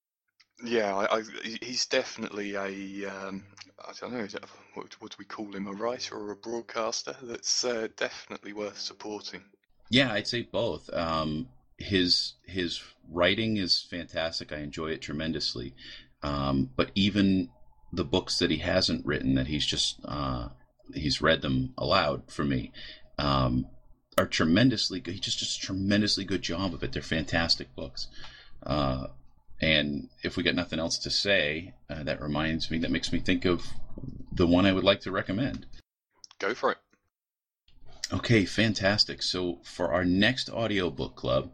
Yeah, I, I, he's definitely a, um, I don't know, is it, what, what do we call him, a writer or a broadcaster? That's uh, definitely worth supporting. Yeah, I'd say both. Um, his his writing is fantastic. I enjoy it tremendously. Um, but even the books that he hasn't written, that he's just uh, he's read them aloud for me, um, are tremendously good. He just does a tremendously good job of it. They're fantastic books. Uh, and if we got nothing else to say, uh, that reminds me, that makes me think of the one I would like to recommend. Go for it. Okay, fantastic. So for our next audiobook club,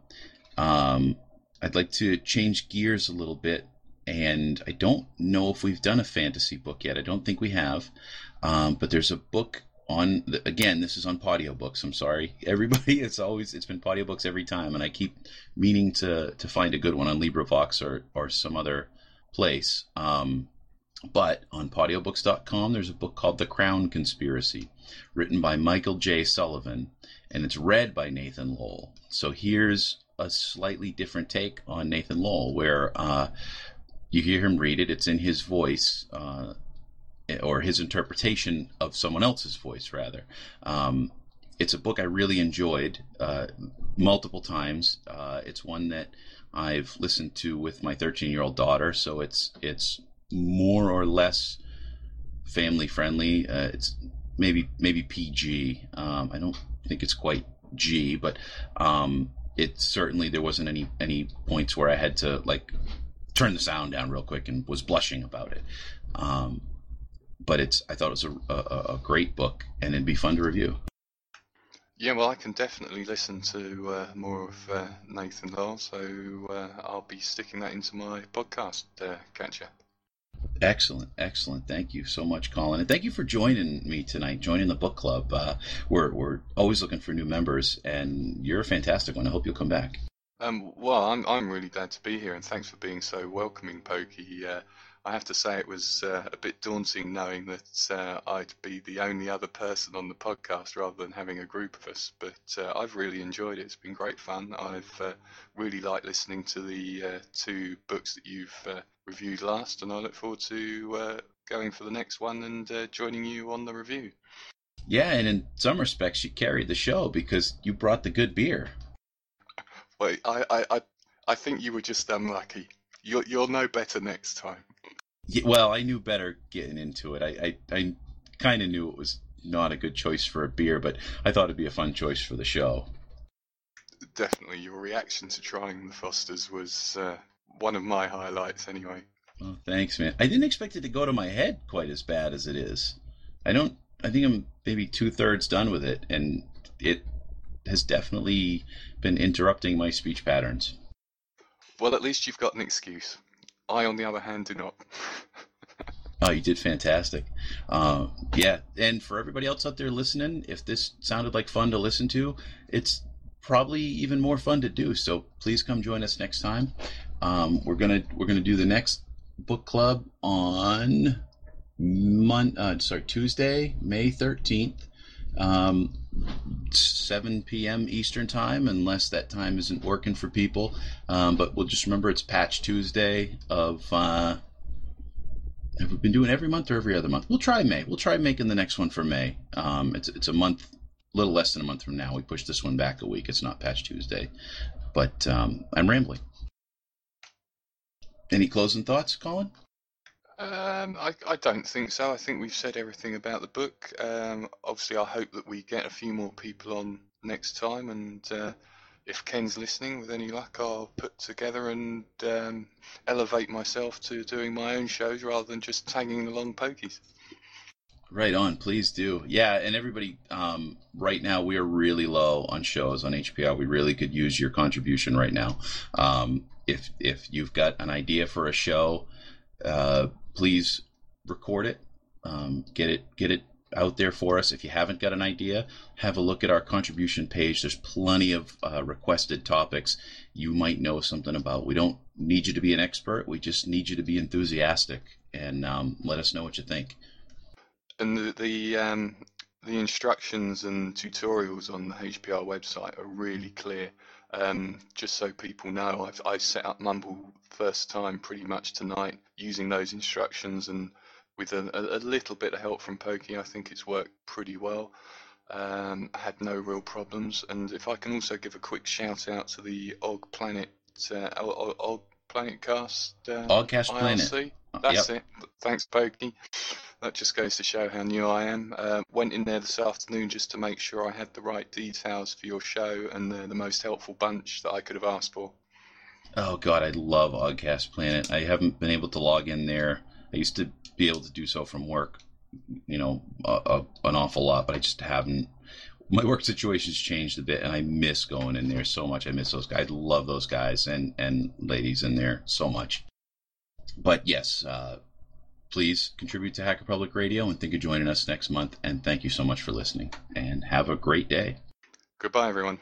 um, I'd like to change gears a little bit. And I don't know if we've done a fantasy book yet. I don't think we have. Um, but there's a book on, the, again, this is on Podiobooks. I'm sorry. Everybody, it's always, it's been Podiobooks every time. And I keep meaning to, to find a good one on LibriVox or, or some other place. Um, But on Podiobooks dot com, there's a book called The Crown Conspiracy, written by Michael J. Sullivan, and it's read by Nathan Lowell. So here's a slightly different take on Nathan Lowell, where uh, you hear him read it. It's in his voice, uh, or his interpretation of someone else's voice, rather. Um, it's a book I really enjoyed uh, multiple times. Uh, it's one that I've listened to with my thirteen-year-old daughter, so it's it's more or less family friendly. Uh, it's maybe maybe P G. Um, I don't think it's quite G, but um, it certainly, there wasn't any any points where I had to like turn the sound down real quick and was blushing about it. Um, but it's I thought it was a, a, a great book, and it'd be fun to review. Yeah, well, I can definitely listen to uh, more of uh, Nathan Lowell, so uh, I'll be sticking that into my podcast uh, catcher. Excellent, excellent. Thank you so much, Colin, and thank you for joining me tonight, joining the book club. Uh, we're we're always looking for new members, and you're a fantastic one. I hope you'll come back. Um, well, I'm I'm really glad to be here, and thanks for being so welcoming, Pokey. Uh, I have to say it was uh, a bit daunting knowing that uh, I'd be the only other person on the podcast rather than having a group of us. But uh, I've really enjoyed it. It's been great fun. I've uh, really liked listening to the uh, two books that you've uh, reviewed last, and I look forward to uh, going for the next one and uh, joining you on the review. Yeah, and in some respects, you carried the show because you brought the good beer. Well, I, I, I, I think you were just unlucky. You'll, you'll know better next time. Yeah, well, I knew better getting into it. I, I, I kind of knew it was not a good choice for a beer, but I thought it'd be a fun choice for the show. Definitely, your reaction to trying the Fosters was uh, one of my highlights anyway. Oh, thanks, man. I didn't expect it to go to my head quite as bad as it is. I don't, I think I'm maybe two thirds done with it, and it has definitely been interrupting my speech patterns. Well, at least you've got an excuse. I, on the other hand, do not. Oh, you did fantastic. Uh, yeah, and for everybody else out there listening, if this sounded like fun to listen to, it's probably even more fun to do. So please come join us next time. Um, we're gonna we're gonna do the next book club on Mon- uh, sorry Tuesday, May thirteenth, um, seven p.m. Eastern time, unless that time isn't working for people. Um, but we'll just remember it's Patch Tuesday of. Uh, Have we been doing every month or every other month? We'll try May. We'll try making the next one for May. Um, it's it's a month, a little less than a month from now. We pushed this one back a week. It's not Patch Tuesday, but um, I'm rambling. Any closing thoughts, Colin? Um, I, I don't think so. I think we've said everything about the book. Um, obviously, I hope that we get a few more people on next time, and uh, if Ken's listening, with any luck, I'll put together and um, elevate myself to doing my own shows rather than just tagging along pokies. Right on, please do. Yeah, and everybody, um, right now we are really low on shows on H P R. We really could use your contribution right now. Um, if if you've got an idea for a show, uh, please record it, um, get it get it out there for us. If you haven't got an idea, have a look at our contribution page. There's plenty of uh, requested topics you might know something about. We don't need you to be an expert. We just need you to be enthusiastic and um, let us know what you think. And the the, um, the instructions and tutorials on the H P R website are really clear. Um, just so people know, I've I've set up Mumble first time pretty much tonight using those instructions, and with a, a little bit of help from Pokey, I think it's worked pretty well. Um, I had no real problems, and if I can also give a quick shout out to the Og Planet, uh, Og, Og Planet Cast, uh, Ogcast I R C. Planet. That's Yep. it. Thanks, Pokey. That just goes to show how new I am. Uh, went in there this afternoon just to make sure I had the right details for your show, and they're the most helpful bunch that I could have asked for. Oh God, I love Ogcast Planet. I haven't been able to log in there. I used to be able to do so from work, you know, a, a, an awful lot, but I just haven't. My work situation's changed a bit, and I miss going in there so much. I miss those guys. I love those guys and, and ladies in there so much. But yes, uh, please contribute to Hacker Public Radio, and think of joining us next month. And thank you so much for listening, and have a great day. Goodbye, everyone.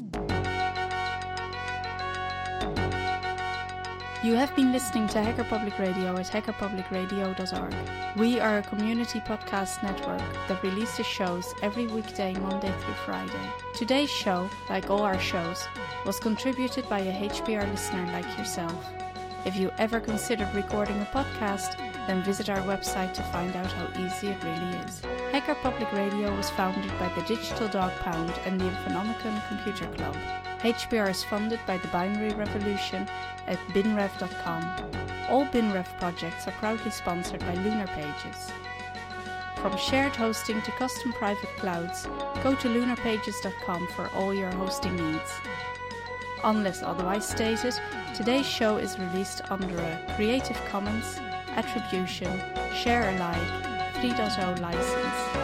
You have been listening to Hacker Public Radio at hacker public radio dot org. We are a community podcast network that releases shows every weekday, Monday through Friday. Today's show, like all our shows, was contributed by a H P R listener like yourself. If you ever considered recording a podcast, then visit our website to find out how easy it really is. Hacker Public Radio was founded by the Digital Dog Pound and the Infonomicon Computer Club. H P R is funded by the Binary Revolution at bin rev dot com. All BinRev projects are proudly sponsored by Lunar Pages. From shared hosting to custom private clouds, go to lunar pages dot com for all your hosting needs. Unless otherwise stated, today's show is released under a Creative Commons Attribution Share Alike three point oh license.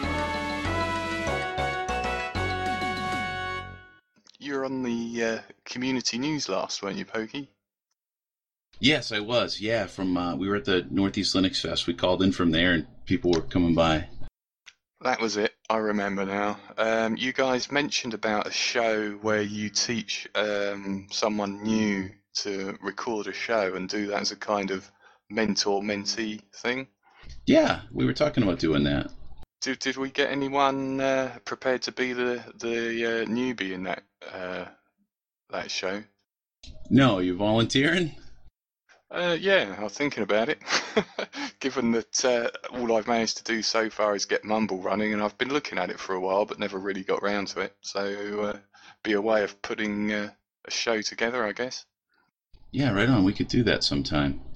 You were on the uh, community news last, weren't you, Pokey? Yes, I was. Yeah, from uh, we were at the Northeast Linux Fest. We called in from there, and people were coming by. That was it. I remember now. Um, you guys mentioned about a show where you teach um, someone new to record a show and do that as a kind of mentor-mentee thing. Yeah, we were talking about doing that. Did did we get anyone uh, prepared to be the the uh, newbie in that uh, that show? No, you volunteering? Uh, yeah, I'm thinking about it. Given that uh, all I've managed to do so far is get Mumble running, and I've been looking at it for a while, but never really got round to it. So, uh, be a way of putting uh, a show together, I guess. Yeah, right on. We could do that sometime.